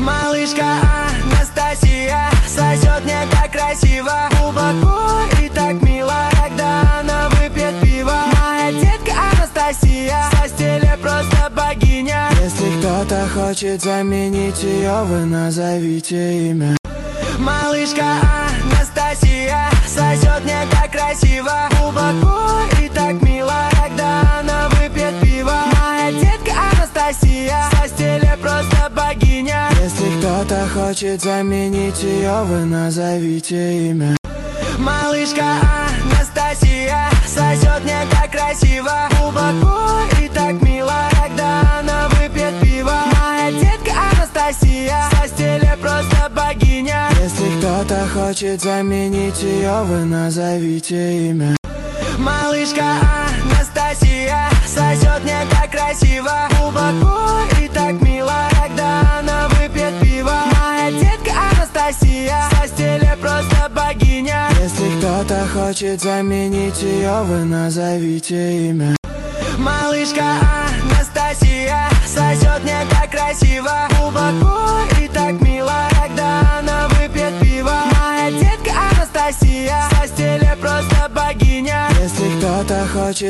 Малышка Анастасия сосет мне так красиво, глубоко и так мило, когда она выпьет пиво. Моя детка Анастасия в постели просто богиня. Если кто-то хочет заменить ее, вы назовите имя. Малышка Анастасия сосет мне так красиво, глубоко и так мило, когда она выпьет пиво. Моя детка Анастасия в постели просто богиня. Если кто-то хочет заменить ее, вы назовите имя. Малышка Анастасия сосет мне так красиво, глубоко и так мило, когда она выпьет пиво. Моя детка Анастасия в постели просто богиня. Если кто-то хочет заменить ее, вы назовите имя. Малышка Анастасия сосет мне так красиво, глубоко и так мило, когда она выпьет пиво. Моя детка Анастасия в постели просто богиня. Если кто-то хочет заменить ее, вы назовите имя. Малышка Анастасия сосет мне так красиво, глубоко и так мило, когда она выпьет пиво. Моя детка Анастасия в постели просто богиня. Если кто-то хочет